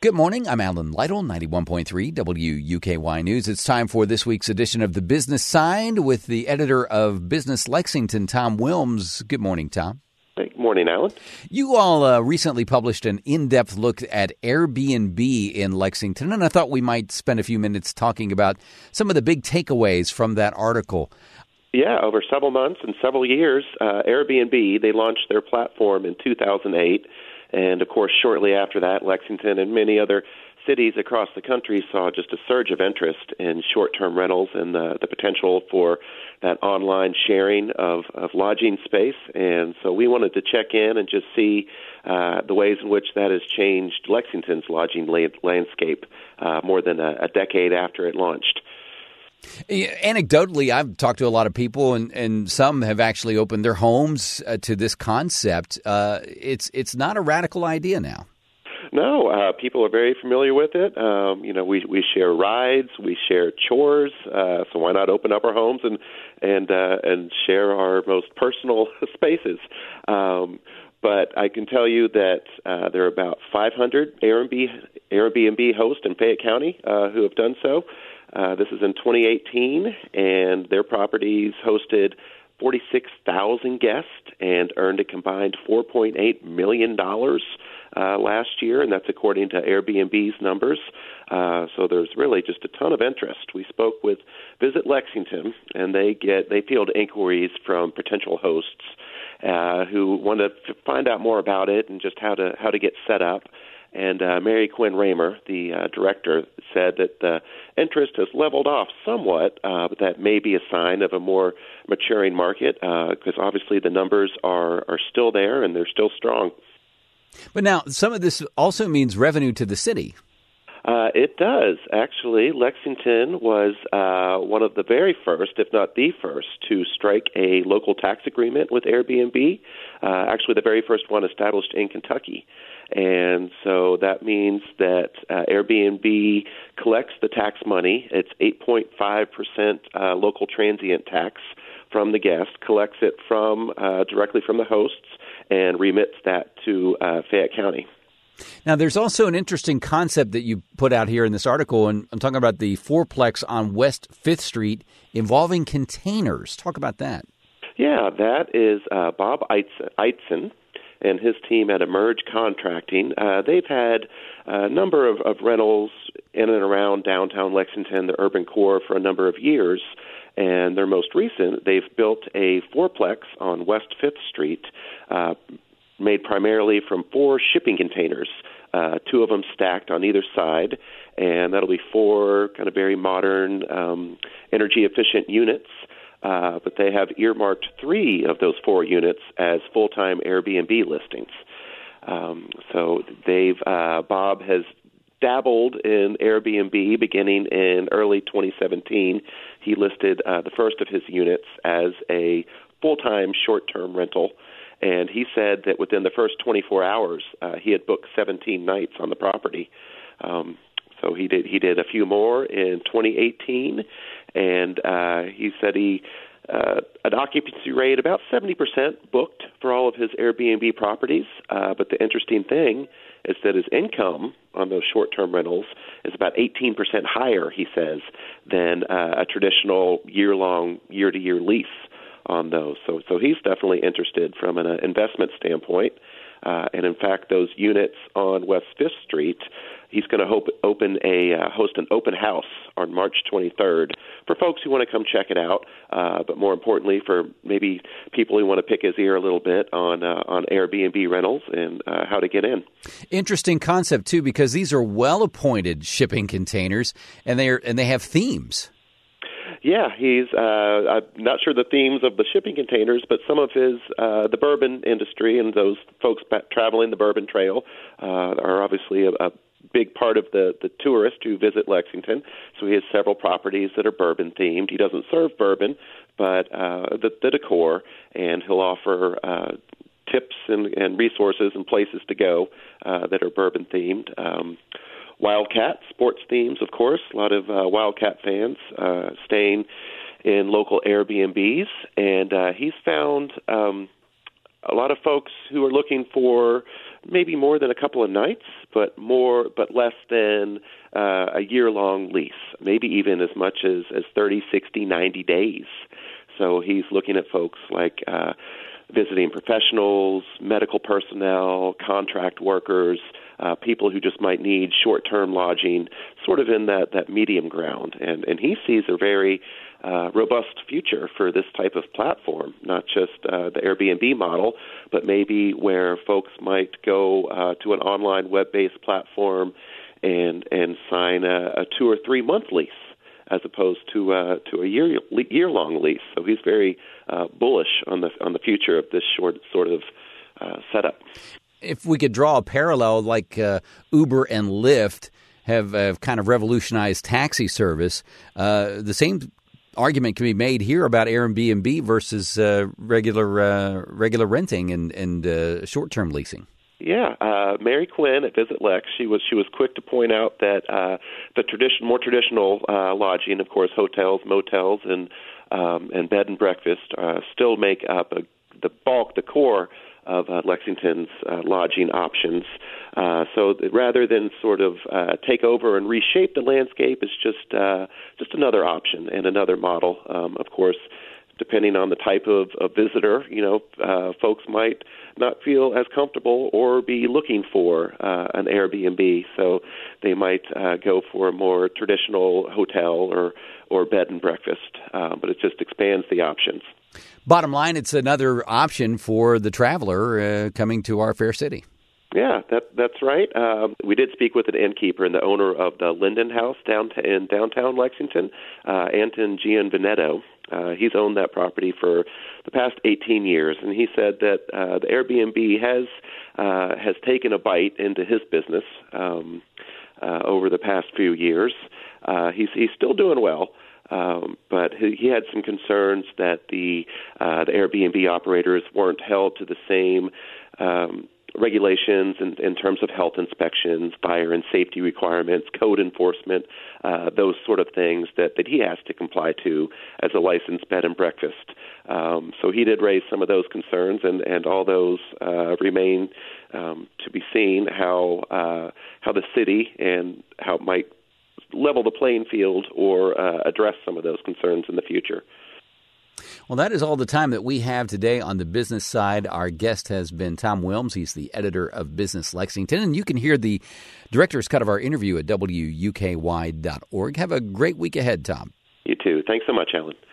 Good morning. I'm Alan Lytle, 91.3 WUKY News. It's time for this week's edition of The Business Side with the editor of Business Lexington, Tom Wilms. Good morning, Tom. Good morning, Alan. You all recently published an in-depth look at Airbnb in Lexington, and I thought we might spend a few minutes talking about some of the big takeaways from that article. Yeah, over several months and several years, Airbnb, they launched their platform in 2008. And, of course, shortly after that, Lexington and many other cities across the country saw just a surge of interest in short-term rentals and the potential for that online sharing of lodging space. And so we wanted to check in and just see the ways in which that has changed Lexington's lodging landscape more than a decade after it launched. Anecdotally, I've talked to a lot of people, and some have actually opened their homes to this concept. It's not a radical idea now. No, people are very familiar with it. We share rides, we share chores, so why not open up our homes and share our most personal spaces? But I can tell you that there are about 500 Airbnb hosts in Fayette County who have done so. This is in 2018, and their properties hosted 46,000 guests and earned a combined $4.8 million last year, and that's according to Airbnb's numbers. So there's really just a ton of interest. We spoke with Visit Lexington, and they field inquiries from potential hosts who want to find out more about it and just how to get set up. And Mary Quinn Raymer, the director, said that the interest has leveled off somewhat, but that may be a sign of a more maturing market because obviously the numbers are still there and they're still strong. But now, some of this also means revenue to the city. It does. Actually, Lexington was one of the very first, if not the first, to strike a local tax agreement with Airbnb, actually the very first one established in Kentucky. And so that means that Airbnb collects the tax money. It's 8.5% local transient tax from the guest, collects it directly from the hosts, and remits that to Fayette County. Now, there's also an interesting concept that you put out here in this article, and I'm talking about the fourplex on West 5th Street involving containers. Talk about that. Yeah, that is Bob Eitzen and his team at Emerge Contracting. They've had a number of rentals in and around downtown Lexington, the urban core, for a number of years. And their most recent, they've built a fourplex on West 5th Street, made primarily from 4 shipping containers, 2 of them stacked on either side. And that'll be 4 kind of very modern, energy-efficient units. But they have earmarked 3 of those 4 units as full-time Airbnb listings. So Bob has dabbled in Airbnb beginning in early 2017. He listed the first of his units as a full-time short-term rental, and he said that within the first 24 hours, he had booked 17 nights on the property. So he did a few more in 2018, and he said an occupancy rate about 70% booked for all of his Airbnb properties. But the interesting thing is that his income on those short-term rentals is about 18% higher, he says, than a traditional year-to-year lease on those. So he's definitely interested from an investment standpoint. And in fact, those units on West 5th Street, he's going to host an open house on March 23rd for folks who want to come check it out, but more importantly for maybe people who want to pick his ear a little bit on Airbnb rentals and how to get in. Interesting concept, too, because these are well-appointed shipping containers, and they have themes. Yeah, I'm not sure the themes of the shipping containers, but some of his, the bourbon industry and those folks traveling the Bourbon Trail are obviously a big part of the tourists who visit Lexington. So he has several properties that are bourbon themed. He doesn't serve bourbon, but the decor, and he'll offer tips and resources and places to go that are bourbon themed. Wildcat, sports themes, of course. A lot of Wildcat fans staying in local Airbnbs. And he's found a lot of folks who are looking for maybe more than a couple of nights, but less than a year-long lease, maybe even as much as 30, 60, 90 days. So he's looking at folks like visiting professionals, medical personnel, contract workers, people who just might need short-term lodging, sort of in that medium ground. And he sees a very robust future for this type of platform, not just the Airbnb model, but maybe where folks might go to an online web-based platform and sign a 2 or 3 month lease, as opposed to a year-long lease. So he's very bullish on the future of this sort of setup. If we could draw a parallel, like Uber and Lyft have kind of revolutionized taxi service, the same argument can be made here about Airbnb versus regular renting and short-term leasing. Yeah, Mary Quinn at Visit Lex, she was quick to point out that the more traditional lodging, of course, hotels, motels, and bed and breakfast still make up the core of Lexington's lodging options. So rather than sort of take over and reshape the landscape, it's just another option and another model. Of course, depending on the type of visitor, folks might not feel as comfortable or be looking for an Airbnb, so they might go for a more traditional hotel or bed and breakfast, but it just expands the options. Bottom line, it's another option for the traveler coming to our fair city. Yeah, that's right. We did speak with an innkeeper and the owner of the Linden House in downtown Lexington, Anton Gianvinetto. He's owned that property for the past 18 years, and he said that the Airbnb has taken a bite into his business over the past few years. He's still doing well. But he had some concerns that the Airbnb operators weren't held to the same regulations in terms of health inspections, fire and safety requirements, code enforcement, those sort of things that he has to comply to as a licensed bed and breakfast. So he did raise some of those concerns, and all those remain to be seen how the city and how it might level the playing field or address some of those concerns in the future. Well, that is all the time that we have today on the business side. Our guest has been Tom Wilms. He's the editor of Business Lexington, and you can hear the director's cut of our interview at WUKY.org. Have a great week ahead, Tom. You too. Thanks so much, Alan.